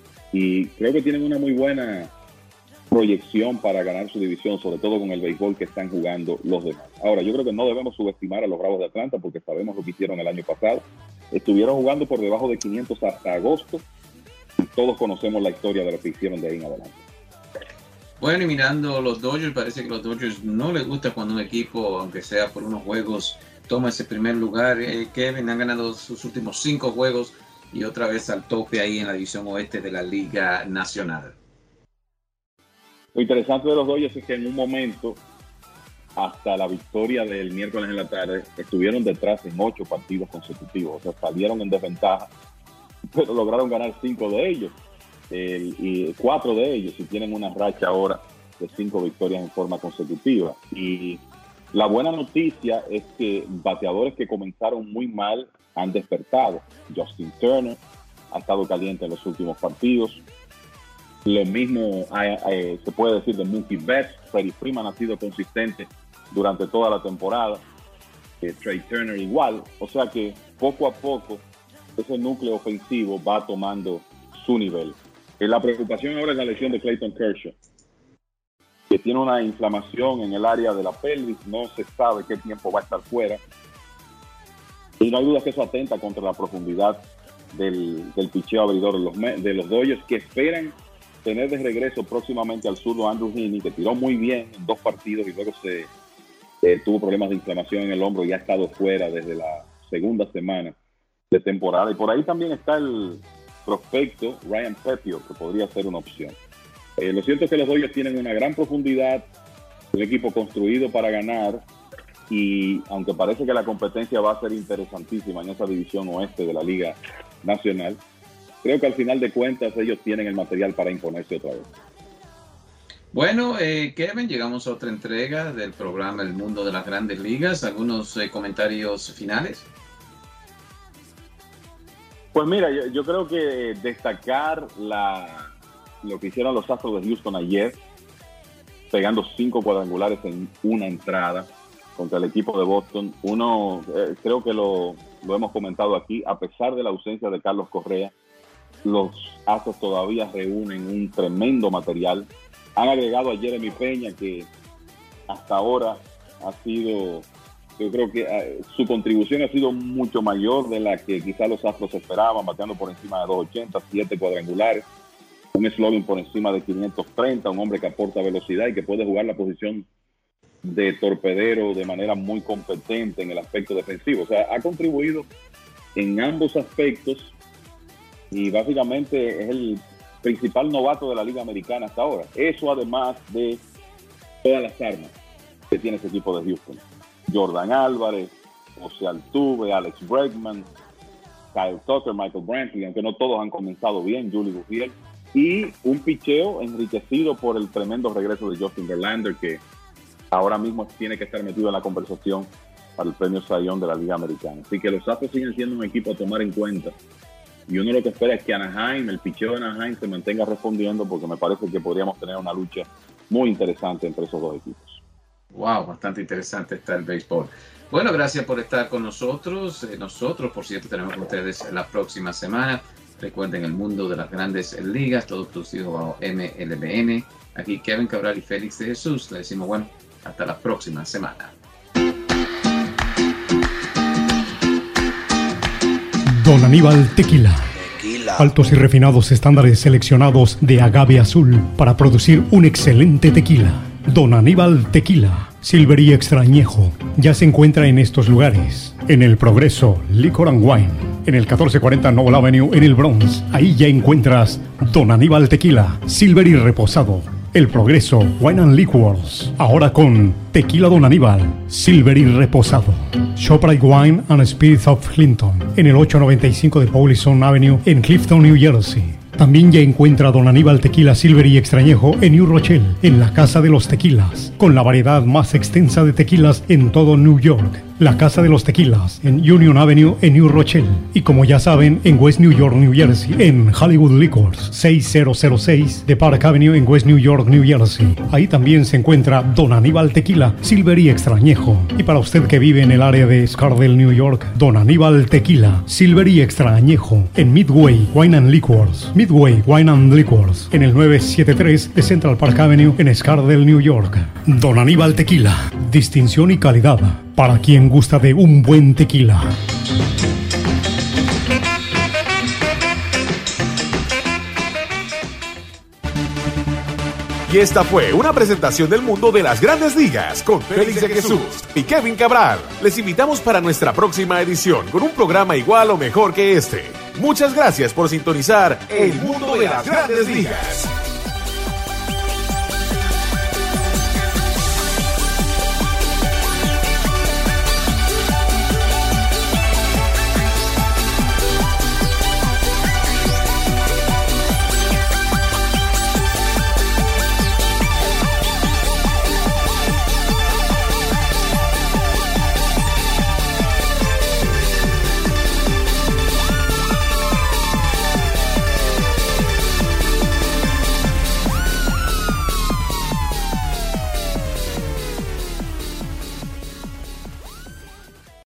Y creo que tienen una muy buena proyección para ganar su división, sobre todo con el béisbol que están jugando los demás. Ahora, yo creo que no debemos subestimar a los Bravos de Atlanta porque sabemos lo que hicieron el año pasado. Estuvieron jugando por debajo de quinientos hasta agosto y todos conocemos la historia de lo que hicieron de ahí en adelante. Bueno, y mirando los Dodgers, parece que a los Dodgers no les gusta cuando un equipo, aunque sea por unos juegos, toma ese primer lugar. Eh, Kevin, han ganado sus últimos cinco juegos y otra vez al tope ahí en la división oeste de la Liga Nacional. Lo interesante de los Dodgers es que en un momento, hasta la victoria del miércoles en la tarde, estuvieron detrás en ocho partidos consecutivos. O sea, salieron en desventaja, pero lograron ganar cinco de ellos. El, y cuatro de ellos y tienen una racha ahora de cinco victorias en forma consecutiva. Y la buena noticia es que bateadores que comenzaron muy mal han despertado. Justin Turner ha estado caliente en los últimos partidos. Lo mismo hay, hay, se puede decir de Mookie Betts. Freddie Freeman ha sido consistente durante toda la temporada. Eh, Trey Turner igual. O sea que poco a poco ese núcleo ofensivo va tomando su nivel. La preocupación ahora es la lesión de Clayton Kershaw, que tiene una inflamación en el área de la pelvis, no se sabe qué tiempo va a estar fuera, y no hay duda que eso atenta contra la profundidad del, del picheo abridor de los, de los Dodgers, que esperan tener de regreso próximamente al zurdo Andrew Heaney, que tiró muy bien en dos partidos y luego se eh, tuvo problemas de inflamación en el hombro y ha estado fuera desde la segunda semana de temporada. Y por ahí también está el prospecto Ryan Pepiot, que podría ser una opción. Eh, lo cierto es que los Dodgers tienen una gran profundidad, un equipo construido para ganar, y aunque parece que la competencia va a ser interesantísima en esa división oeste de la Liga Nacional, creo que al final de cuentas ellos tienen el material para imponerse otra vez. Bueno, eh, Kevin, llegamos a otra entrega del programa El Mundo de las Grandes Ligas. ¿Algunos eh, comentarios finales? Pues mira, yo, yo creo que destacar la, lo que hicieron los Astros de Houston ayer, pegando cinco cuadrangulares en una entrada contra el equipo de Boston. Uno, eh, creo que lo, lo hemos comentado aquí, a pesar de la ausencia de Carlos Correa, los Astros todavía reúnen un tremendo material. Han agregado a Jeremy Peña, que hasta ahora ha sido, yo creo que eh, su contribución ha sido mucho mayor de la que quizás los Astros esperaban, bateando por encima de doscientos ochenta, siete cuadrangulares, un slogan por encima de quinientos treinta, un hombre que aporta velocidad y que puede jugar la posición de torpedero de manera muy competente en el aspecto defensivo. O sea, ha contribuido en ambos aspectos y básicamente es el principal novato de la Liga Americana hasta ahora. Eso además de todas las armas que tiene ese equipo de Houston. Jordan Álvarez, José Altuve, Alex Bregman, Kyle Tucker, Michael Brantley, aunque no todos han comenzado bien, Juli Gurriel, y un picheo enriquecido por el tremendo regreso de Justin Verlander, que ahora mismo tiene que estar metido en la conversación para el premio Cy Young de la Liga Americana. Así que los Astros siguen siendo un equipo a tomar en cuenta. Y uno lo que espera es que Anaheim, el picheo de Anaheim, se mantenga respondiendo, porque me parece que podríamos tener una lucha muy interesante entre esos dos equipos. Wow, bastante interesante está el béisbol. Bueno, gracias por estar con nosotros. Eh, nosotros, por cierto, tenemos con ustedes la próxima semana. Recuerden el mundo de las grandes ligas, todo producido bajo M L B N. Aquí Kevin Cabral y Félix de Jesús. Le decimos, bueno, hasta la próxima semana. Don Aníbal Tequila. Tequila. Altos y refinados estándares seleccionados de agave azul para producir un excelente tequila. Don Aníbal Tequila, Silver y Extrañejo, ya se encuentra en estos lugares. En El Progreso, Liquor and Wine. En el catorce cuarenta Noble Avenue, en el Bronx. Ahí ya encuentras Don Aníbal Tequila, Silver y Reposado. El Progreso, Wine and Liquors. Ahora con Tequila Don Aníbal, Silver y Reposado. ShopRite Wine and Spirits of Clinton. En el ochocientos noventa y cinco de Paulison Avenue, en Clifton, New Jersey. También ya encuentra Don Aníbal Tequila Silver y Extrañejo en New Rochelle, en la Casa de los Tequilas, con la variedad más extensa de tequilas en todo New York. La Casa de los Tequilas, en Union Avenue, en New Rochelle. Y como ya saben, en West New York, New Jersey, en Hollywood Liquors, seis mil seis de Park Avenue, en West New York, New Jersey. Ahí también se encuentra Don Aníbal Tequila Silver y Extrañejo. Y para usted que vive en el área de Scardale, New York, Don Aníbal Tequila Silver y Extrañejo, en Midway Wine and Liquors. Midway Wine and Liquors, en el novecientos setenta y tres de Central Park Avenue, en Scardale, New York. Don Aníbal Tequila, distinción y calidad para quien gusta de un buen tequila. Y esta fue una presentación del mundo de las grandes ligas con Félix de Jesús y Kevin Cabral. Les invitamos para nuestra próxima edición con un programa igual o mejor que este. Muchas gracias por sintonizar El Mundo de las Grandes Ligas.